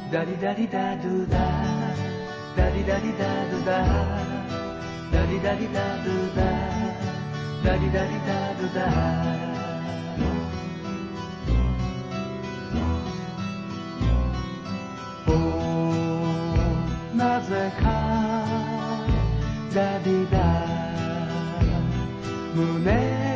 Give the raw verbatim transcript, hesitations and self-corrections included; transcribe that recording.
ダリダリダドゥダダリダリダドゥダダリダリダドゥダダリダリダドゥダおなぜかダリダ胸